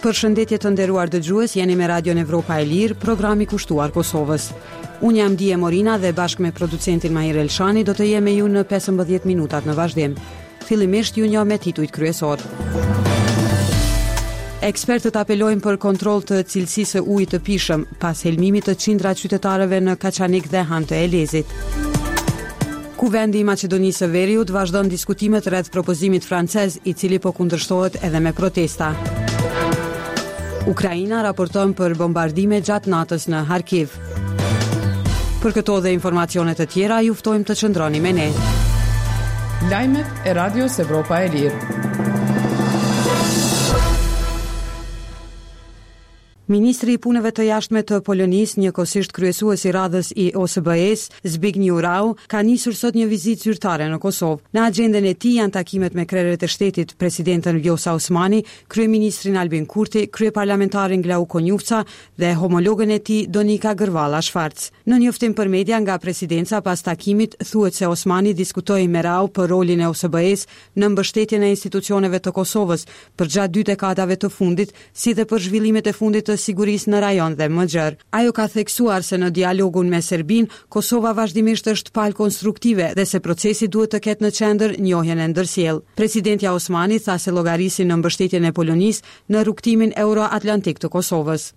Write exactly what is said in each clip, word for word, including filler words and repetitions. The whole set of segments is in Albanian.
Përshëndetje të nderuar dëgjues, jeni me Radion Evropa e Lirë, programi kushtuar Kosovës. Unë jam Dije Morina dhe bashkë me producentin Mahir Elshani do të jem me ju në pesëmbëdhjetë minutat në vazhdim. Fillimisht ju njoh me titujt kryesor. Ekspertët apelojnë për kontroll të cilësisë së ujit të pishëm pas helmimit të qindra qytetarëve në Kaçanik dhe Han të Elezit. Kuvendi i Maqedonisë së Veriut vazhdon diskutimet rreth propozimit francez, i cili po kundërshtohet edhe me protesta. Ukraina raporton për bombardime gjatë natës në Harkiv. Për këto dhe informacione të tjera, ju ftojmë të qëndroni me ne. Lajmet e Radios Evropa e Lirë. Ministri i Punëve të Jashtme të Polonisë, njëkohësisht kryesuesi i radhës i O S B E-s, Zbigniew Rau, ka nisur sot një vizitë zyrtare në Kosovë. Në agjendën e tij janë takimet me krerët e shtetit, presidentën Vjosa Osmani, kryeministrin Albin Kurti, kryeparlamentarin Glau Konjufca dhe homologën e tij Donika Gërvalla Shvarc. Në njoftim për media nga presidenca pas takimit, thuhet se Osmani diskutoi me Rau për rolin e O S B E-s në mbështetjen e institucioneve të Kosovës për gjatë dy dekadave të fundit, si dhe për zhvillimet e fundit të sigurisë në rajon dhe më gjerë. Ajo ka theksuar se në dialogun me Serbinë, Kosova vazhdimisht është palë konstruktive dhe se procesi duhet të ketë në qendër njohjen e ndërsjellë. Presidentja Osmani tha se llogarisin në mbështetjen e Polonisë në rrugtimin euro-atlantik të Kosovës.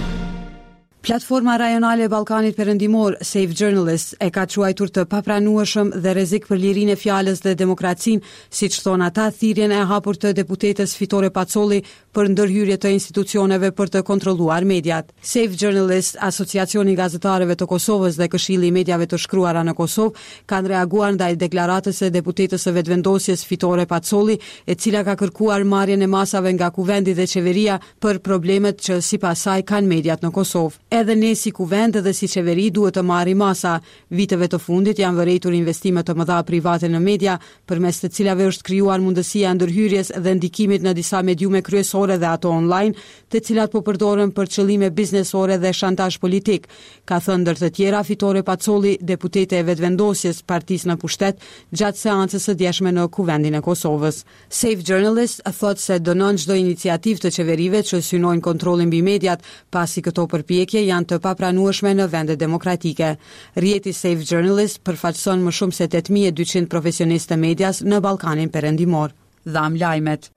Platforma rajonale e Ballkanit Perëndimor, Save Journalists, e ka quajtur të papranueshëm dhe rrezik për lirinë e fjalës dhe demokracinë, siç thon ata, thirrjen e hapur të deputetes Fitore Pacolli për ndërhyrje të institucioneve për të kontrolluar mediat. Save Journalists, Asociacioni i Gazetarëve të Kosovës dhe Këshilli i Mediave të Shkruara në Kosovë, kanë reaguar ndaj deklaratës së deputetës së vetëvendosjes Fitore Pacolli, e cila ka kërkuar marrjen e masave nga kuvendi dhe qeveria për problemet që sipas saj kanë mediat në Kosovë. Edhe ne si kuvend dhe si qeveri duhet të marrim masa. Viteve të fundit janë vërejtur investime të mëdha private në media, përmes të cilave është krijuar mundësia ndërhyrjes dhe ndikimit në disa mediume kryesore dhe ato online, të cilat po përdoren për qëllime biznesore dhe shantazh politik, ka thënë ndër të tjera Fitore Pacolli, deputete e vetëvendosjes partisë në pushtet, gjatë seancës së djeshme në Kuvendin e Kosovës. Save Journalists thotë se dënon çdo iniciativë të qeverive që synojnë kontrollin mbi mediat, pasi këto përpjekje janë të papranueshme në vende demokratike. Rjeti Save Journalists përfaqëson më shumë se tetë mijë e dyqind profesionistë të medias në Ballkanin Perëndimor. Dham lajmet.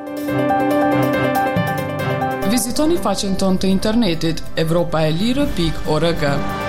Vizitoni faqen tonë të internetit evropaelire pikë org.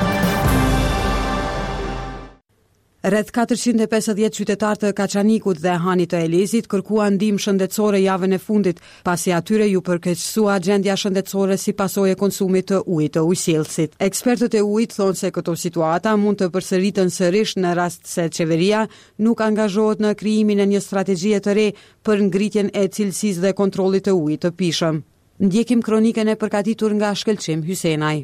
Rreth katërqind e pesëdhjetë qytetarë të Kaçanikut dhe Hanit të Elezit kërkuan ndihmë shëndetësore javën e fundit, pasi atyre ju përkeqësua gjendja shëndetësore si pasojë e konsumit të ujit të ujësjellësit. Ekspertët e ujit thonë se këto situata mund të përsëriten sërish në rast se qeveria nuk angazhohet në krijimin e një strategjie të re për ngritjen e cilësisë dhe kontrollit të ujit të pishëm. Ndjekim kronikën e përgatitur nga Shkëlqim Hysenaj.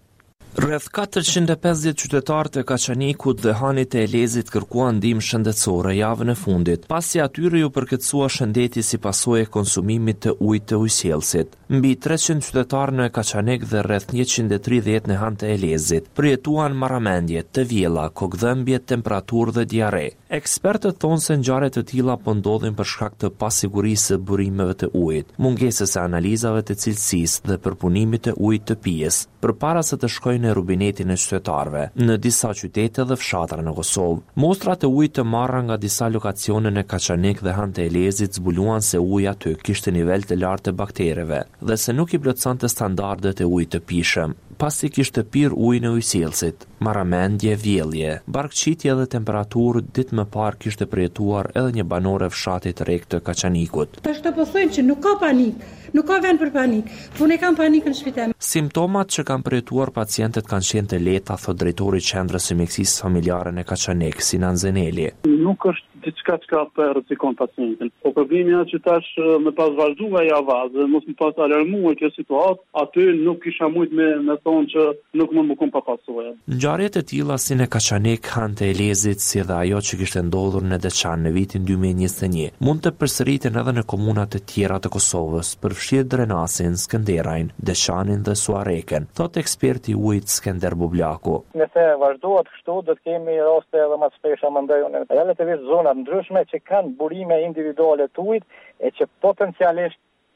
Rreth katërqind e pesëdhjetë qytetarë të Kaçanikut dhe Hanit të Elezit kërkuan ndihmë shëndetësore javën e fundit, pasi atyre ju përkeqësua shëndeti si pasojë e konsumimit të ujit të ujësjellësit. Mbi treqind qytetarë në Kaçanik dhe rreth njëqind e tridhjetë në Han të Elezit përjetuan marramendje, të vjella, kokëdhëmbje, temperaturë dhe diare. Ekspertët thonë se ngjarje të tilla po ndodhin për shkak të pasigurisë së burimeve të ujit, mungesës së analizave të cilësisë dhe përpunimit të ujit të pijes, përpara se të shkojnë në rubinetin e qytetarëve në disa qytete dhe fshatra në Kosovë. Mostrat e ujit të marra nga disa lokacione në Kaçanik dhe Han të Elezit zbuluan se uji aty kishte nivel të lartë të baktereve dhe se nuk i plotësonte standardet e ujit të pishëm. Pasi kishte pirë ujin e ujësjellësit, marramendje, vjellje, barkëqitje dhe temperaturë, ditë më parë kishte përjetuar edhe një banore fshatit të rrek të Kaçanikut. Tash të po thojmë që nuk ka panik, nuk ka vend për panik, po ne kam panik në shtëpi. Simptomat që kanë përjetuar pacientët kanë qenë të lehta, thot drejtori i qendrës së mjekësisë familjare në Kaçanik, Sinan Zeneli. Nuk është diçka që ka rrezikon pacientin. Po problemi është që tash me pas vazhduar java dhe mos më pas alarmuar kjo situatë, aty nuk kisha mujt me me thonë që nuk mund më kom pa pasojë. Ngjarjet e tilla si në Kaçanik, Han të Elezit, si dhe ajo që kishte ndodhur në Deçan në vitin dy mijë e njëzet e një, mund të përsëriten edhe në komunat të tjera të Kosovës, përfshirë Drenasin, Skënderajin, Deçanin dhe Suareken, thot eksperti i ujit Skënder Bublaku. Nëse vazhdohet kështu, do të kemi raste edhe më të shpesha mendoj unë. Relativisht zona ndryshme që kanë burime individuale të ujit e që potencialisht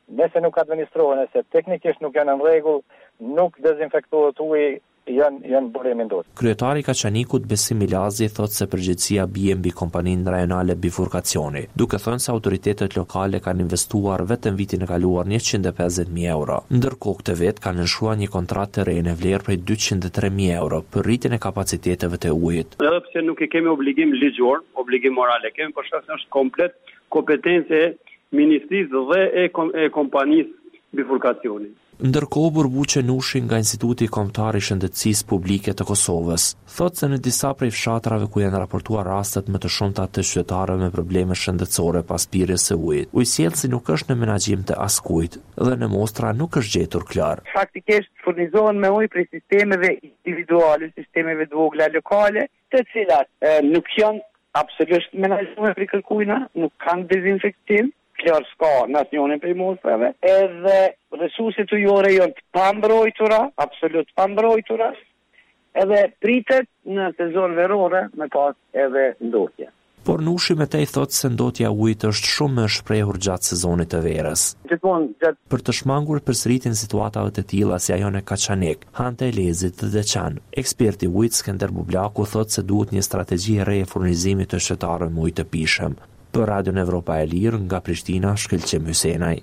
Nëse nuk administrohen, nëse teknikisht nuk janë në rregull, nuk dezinfektohet uji, janë janë burime ndot. Kryetari i Kaçanikut Besim Ilazi thotë se përgjegjësia bie mbi kompaninë rajonale bifurkacioni, duke thënë se autoritetet lokale kanë investuar vetëm vitin e kaluar njëqind e pesëdhjetë mijë euro. Ndërkohë këtë vit kanë nënshtruar një kontratë terrene vlerë prej dyqind e tre mijë euro për rritjen e kapaciteteve të ujit. Edhe pse nuk i kemi obligim ligjor, obligim moral e kemi, por shkak se është komplet kompetencë e ministrisë dhe e, kom e kompanisë bifurkacioni. Ndërkohë Burbuqe Nushi nga Instituti Kombëtar i Shëndetësisë Publike të Kosovës thotë se në disa prej fshatrave ku janë raportuar rastet më të shumta të qytetarëve me probleme shëndetësore pas pirjes së ujit, ujësjellsi nuk është në menaxhim të askujt dhe në mostra nuk është gjetur klar. Faktikisht furnizohen me ujë prej sistemeve individuale, sistemeve të vogla lokale, të cilat e, nuk janë absolutisht menaxhuar për kërkuina, nuk kanë dezinfektim. Klar s'ka në asnjërin prej mostrave, edhe resurset ujore janë të pambrojtura, absolut pambrojtura, edhe pritet në sezon verore me pas edhe ndotje. Por Nushi me tej thotë se ndotja e ujit është shumë më e shprehur gjatë sezonit të verës. Gjithmonë gjatë Për të shmangur përsëritjen e situatave të tilla si ajo në Kaçanik, Hante Elezit dhe Deçan, eksperti i ujit Skënder Bublaku thotë se duhet një strategji e re e furnizimit të qytetarëve me ujë të pijshëm. Për Radion Evropa e Lirë, nga Prishtina, Shkëlqim Hysenaj.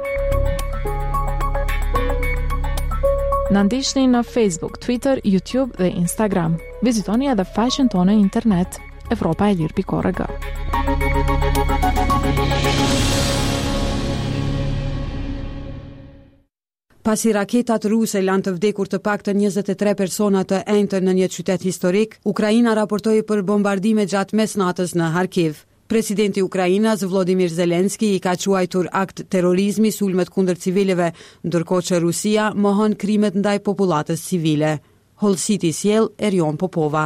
Na ndiqni në Facebook, Twitter, YouTube dhe Instagram. Vizitoni edhe faqen tonë në internet evropa e lirë pikë org. Pasi raketat ruse lanë të vdekur të paktën njëzet e tre persona të enjtën në një qytet historik, Ukraina raportoi për bombardime gjatë mesnatës në Harkiv. Presidenti i Ukrainës Volodymyr Zelensky i ka quajtur akt terrorizmi sulmet kundër civileve, ndërkohë që Rusia mohon krimet ndaj popullatës civile. Hull City sjell Erion Popova.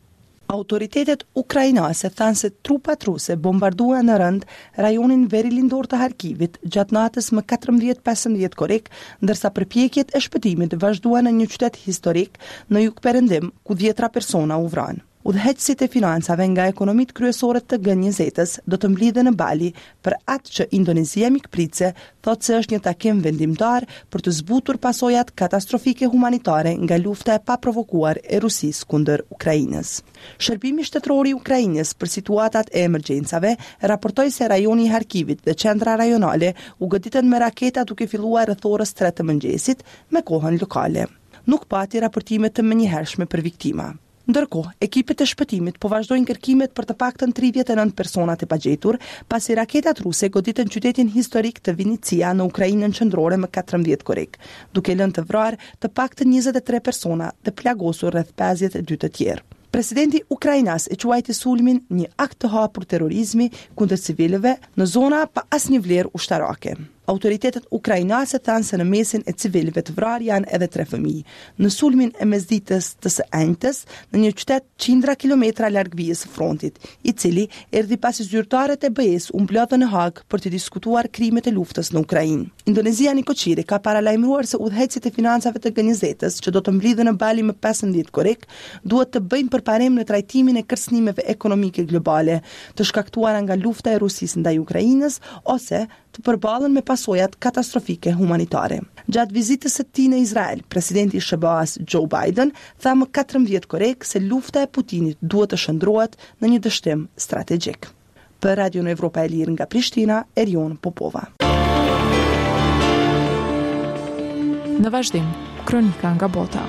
Autoritetet ukrainase thanë se trupat ruse bombarduan në rënd rajonin verilindor të Harkivit gjatë natës më katërmbëdhjetë pesëmbëdhjetë korrik, ndërsa përpjekjet e shpëtimit vazhduan në një qytet historik në jugperëndim ku dhjetra persona u vranë. Udhëheqësit e financave nga ekonomitë kryesore të G njëzet-s do të mblidhen në Bali për atë që Indonezia mikpritse thotë se është një takim vendimtar për të zbutur pasojat katastrofike humanitare nga lufta e paprovokuar e Rusisë kundër Ukrainës. Shërbimi shtetëror i Ukrainës për situatat e emergjencave raportoi se rajoni i Harkivit dhe qendra rajonale u goditën me raketa duke filluar rreth orës tre të mëngjesit me kohën lokale. Nuk pati raportime të menjëhershme për viktima. Ndërkohë, ekipet e shpëtimit po vazhdojnë kërkimet për të paktën tridhjetë e nëntë personat e pagjetur, pasi raketat ruse goditën qytetin historik të Vinicia në Ukrainën qendrore më katërmbëdhjetë korrik, duke lënë të vrarë të paktën njëzet e tre persona dhe plagosur rreth pesëdhjetë e dy të tjerë. Presidenti Ukrainas e quajti sulmin një akt të hapur terrorizmi kundër civilëve në zona pa asnjë vlerë ushtarake. Autoritetet ukrainase thanë se në mesin e civilëve të vrarë janë edhe tre fëmijë. Në sulmin e mesditës të së enjtës në një qytet qindra kilometra larg vijës së frontit, i cili erdhi pasi zyrtarët e B E-s u mblodhën në Hag për të diskutuar krimet e luftës në Ukrainë. Indonezia Nikoqiri ka paralajmëruar se udhëheqësit e financave të G njëzet-s që do të mblidhen në Bali më pesëmbëdhjetë korrik duhet të bëjnë përparim në trajtimin e kërcënimeve ekonomike globale të shkaktuara nga lufta e Rusisë ndaj Ukrainës ose të përballen me pasojat katastrofike humanitare. Gjatë vizitës së tij në Izrael, presidenti i S B A-s Joe Biden tha më katërmbëdhjetë korrik se lufta e Putinit duhet të shndrohet në një dështim strategjik. Për Radio Evropa e Lirë nga Prishtina, Erion Popova. Në vazhdim, kronika nga bota.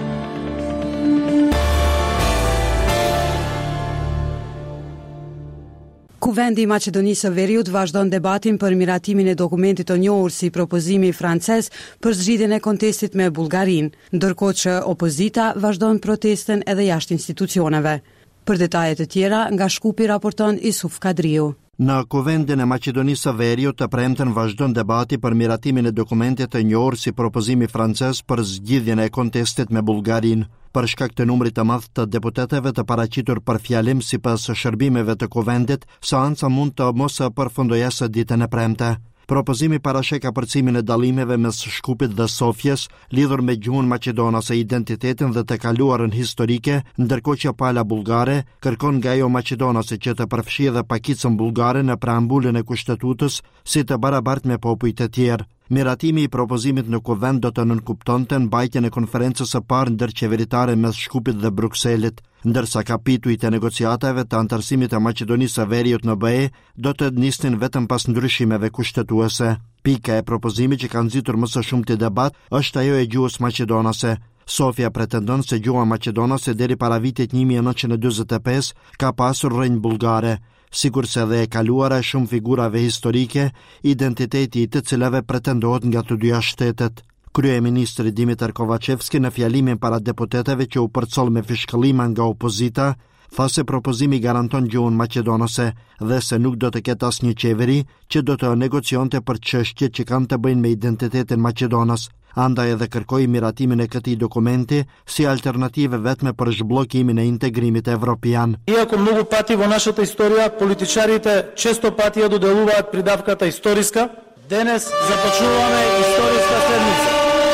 Kuvendi i Maqedonisë së Veriut vazhdon debatin për miratimin e dokumentit të njohur si propozimi francez për zgjidhjen e kontestit me Bullgarinë, ndërkohë që opozita vazhdon protestën edhe jashtë institucioneve. Për detaje të tjera nga Shkupi raporton Isuf Kadriu. Në Kuvendin e Maqedonisë së Veriut të premten vazhdon debati për miratimin e dokumentit të njohur si propozimi francez për zgjidhjen e kontestit me Bullgarinë. Për shkak të numrit të madh të deputetëve të paraqitur për fjalim sipas shërbimeve të Kuvendit, seanca mund të mos përfundojë së ditën e premte. Propozimi parashek apërcimin e dallimeve mes Shkupit dhe Sofjes lidhur me gjuhën maqedonase, identitetin dhe të kaluarën historike, ndërkohë që pala bullgare kërkon nga ajo maqedonase që të përfshijë edhe pakicën bullgare në preambulën e Kushtetutës si të barabartë me popujt e tjerë. Miratimi i propozimit në kuvend do të nënkuptonte mbajtjen e konferencës së parë ndërqeveritare mes Shkupit dhe Brukselit, ndërsa kapitujt e negociatave të antarësimit të Maqedonisë së Veriut në B E do të nisnin vetëm pas ndryshimeve kushtetuese. Pika e propozimit që ka nxitur më së shumti debat është ajo e gjuhës maqedonase. Sofia pretendon se gjuha maqedonase deri para vitit një mijë e nëntëqind e dyzet e pesë ka pasur rrënjë bullgare, sikurse edhe e kaluara e shumë figurave historike, identiteti i të cilave pretendohet nga të dyja shtetet. Kryeministri Dimitar Kovacevski në fjalimin para deputetëve që u përcoll me fishkëllima nga opozita, tha se propozimi garanton gjuhën maqedonase dhe se nuk do të ketë asnjë qeveri që do të negociante për çështjet që kanë të bëjnë me identitetin maqedonas. Andaj edhe kërkoi miratimin e këtij dokumenti si alternative vetme për zhbllokimin e integrimit evropian. Иако многу пати во нашата историја политичарите често пати ја доделуваат придавката историска, денес започнуваме историска седмица.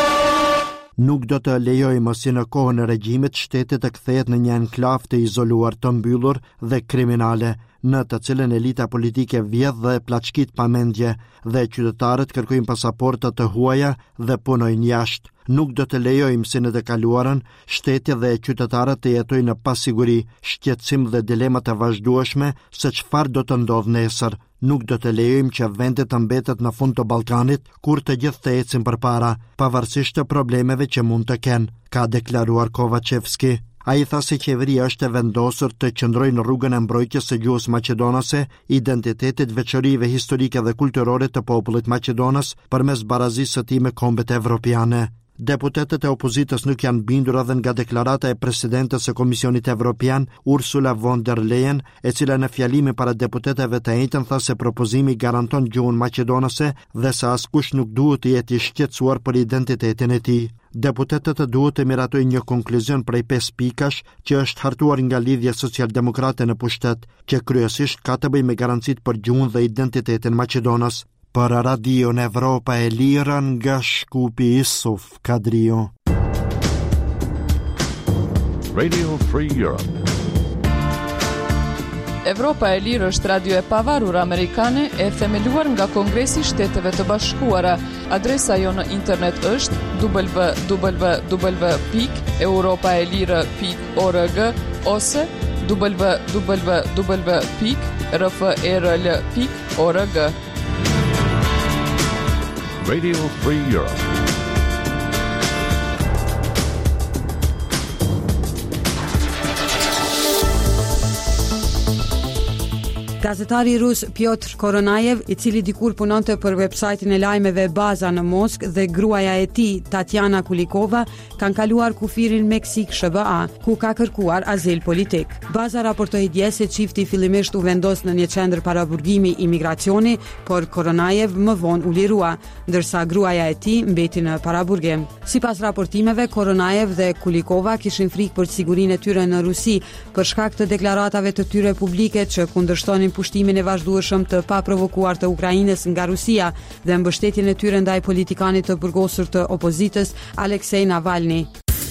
Nuk do të lejojmë si në kohën e regjimit shtetit të kthehet në një enklav të izoluar, të mbyllur dhe kriminale, në të cilën elita politike vjedh dhe plaçkit pa mendje dhe qytetarët kërkojnë pasaporta të huaja dhe punojnë jashtë. Nuk do të lejojmë si në të kaluarën shteti dhe qytetarët të jetojnë në pasiguri, shqetësim dhe dilema të vazhdueshme se çfarë do të ndodhë nesër. Nuk do të lejojmë që vendet të mbetet në fund të Ballkanit kur të gjithë të ecin përpara, pavarësisht të problemeve që mund të kenë, ka deklaruar Kovacevski. Ai tha se qeveria është e vendosur të qëndrojë në rrugën e mbrojtjes së gjuhës maqedonase, identitetit, veçorive historike dhe kulturore të popullit maqedonas përmes barazisë së tij me kombet evropiane. Deputetët e opozitës nuk janë bindur edhe nga deklarata e presidentes së Komisionit Evropian, Ursula von der Leyen, e cila në fjalimin para deputetëve të njëjtën tha se propozimi garanton gjuhën maqedonase dhe se askush nuk duhet të jetë i shqetësuar për identitetin e tij. Deputetët duhet të miratojnë një konkluzion prej pesë pikash që është hartuar nga Lidhja Socialdemokrate në pushtet, që kryesisht ka të bëjë me garancitë për gjuhën dhe identitetin maqedonas. Për Radio në Evropa e Lira nga Shkupi Isuf Kadrio. Radio Free Europe. Evropa e Lirë është radio e pavarur amerikane e themeluar nga Kongresi i Shteteve të Bashkuara. Adresa jo në internet është w w w pikë europaelire pikë org ose w w w pikë r f r l pikë org. Radio Free Europe. Gazetari rus Piotr Koronajev, i cili dikur punonte për websajtin e lajmeve Baza në Moskë, dhe gruaja e tij, Tatjana Kulikova, kanë kaluar kufirin Meksik S B A, ku ka kërkuar azil politik. Baza raportoi dje se çifti fillimisht u vendos në një qendër paraburgimi imigracioni, por Koronajev më vonë u lirua, ndërsa gruaja e tij mbeti në paraburgim. Sipas raportimeve, Koronajev dhe Kulikova kishin frikë për sigurinë e tyre në Rusi për shkak të deklaratave të tyre publike që kundërshtonin pushtimin e vazhdueshëm të paprovokuar të Ukrainës nga Rusia dhe mbështetjen e tyre ndaj politikanit të burgosur të opozitës Aleksej Navalny.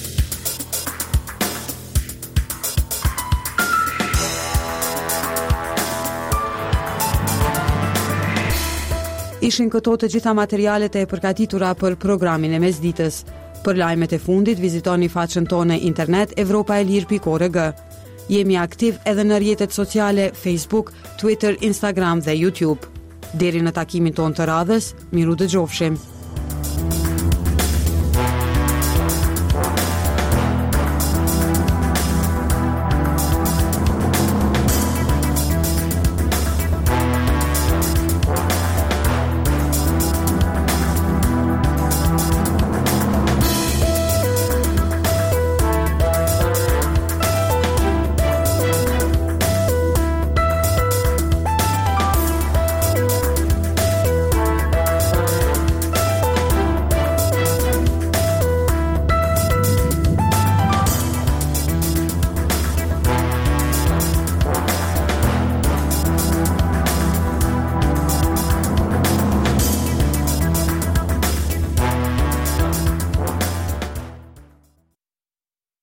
Ishin këto të gjitha materialet e përgatitura për programin e mesditës. Për lajmet e fundit, vizitoni faqen tonë internet europaelir pikë org. Jemi aktiv edhe në rrjetet sociale Facebook, Twitter, Instagram dhe YouTube. Deri në takimin ton të radhës, miru dëgjofshim.